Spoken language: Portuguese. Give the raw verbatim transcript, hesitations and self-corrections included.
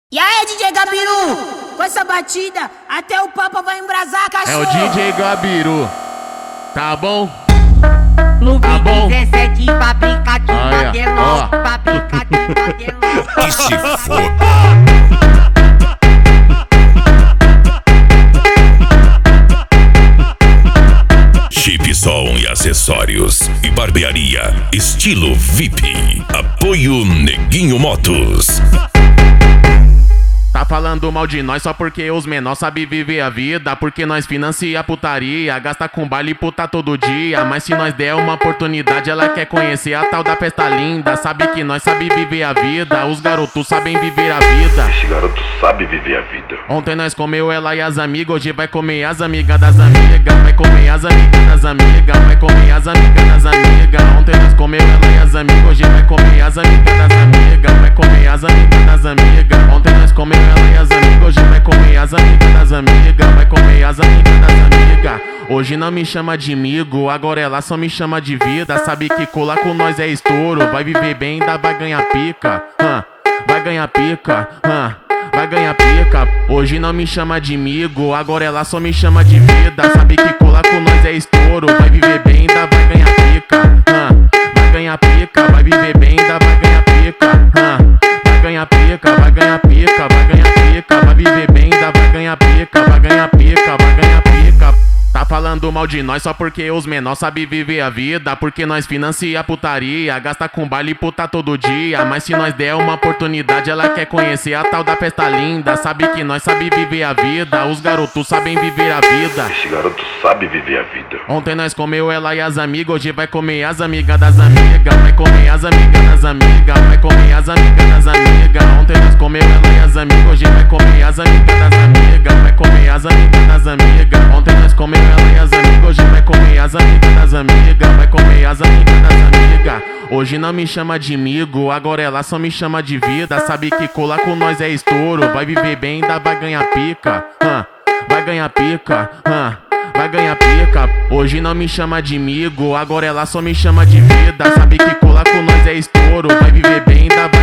E aí, D J Gabiru, com essa batida, até o Papa vai embrasar, cachorro. É o D J Gabiru, tá bom? Clube Tá bom? dezessete, fábrica de Aí, ó. modelos, fábrica de modelos. E se for? Chip Som e acessórios e barbearia estilo V I P. Apoio Neguinho Motos. Tá falando mal de nós só porque os menores sabem viver a vida. Porque nós financia a putaria, gasta com baile e puta todo dia. Mas se nós der uma oportunidade, ela quer conhecer a tal da festa linda. Sabe que nós sabe viver a vida, os garotos sabem viver a vida. Esse garoto sabe viver a vida. Ontem nós comeu ela e as amigas, hoje vai comer as amigas das amigas. Vai comer as amigas das amigas, vai comer as amigas das amigas. Ontem nós comeu ela e as amigas, hoje vai comer as amigas das amigas. Vai comer as amigas das amigas. Ontem nós comeu ela e as amigas, hoje vai comer as amigas das amigas. Vai comer as amigas das amigas. Hoje não me chama de amigo, agora ela só me chama de vida. Sabe que colar com nós é estouro, vai viver bem, ainda vai ganhar pica. Hum, vai ganhar pica, hum, vai ganhar pica. Hoje não me chama de amigo, agora ela só me chama de vida. Sabe que colar com nós é estouro, vai viver bem, ainda vai ganhar pica. Hum, vai ganhar pica, vai viver bem, ainda vai ganhar pica. Hum, vai ganhar pica, vai ganhar pica, vai ganhar pica, vai viver bem, ainda vai ganhar pica, vai ganhar pica, vai ganhar pica. Tá falando mal de nós só porque os menores sabem viver a vida. Porque nós financia a putaria, gasta com baile e puta todo dia. Mas se nós der uma oportunidade, ela quer conhecer a tal da festa linda. Sabe que nós sabe viver a vida, os garotos sabem viver a vida. Esse garoto sabe viver a vida. Ontem nós comeu ela e as amigas, hoje vai comer as amigas das amigas. Vai comer as amigas das amigas, vai comer as amigas das amigas. Ontem nós comeu ela e as amigas, hoje vai comer as amigas das amigas. Vai comer as amigas das amigas. Ontem nós comeu ela e as amigas, hoje vai comer as amigas das amigas. Vai comer as amigas das amigas. Hoje não me chama de amigo, agora ela só me chama de vida. Sabe que colar com nós é estouro, vai viver bem, ainda vai ganhar pica. Hum, vai ganhar pica, hum, vai ganhar pica. Hoje não me chama de amigo, agora ela só me chama de vida. Sabe que colar com nós é estouro, vai viver bem, ainda vai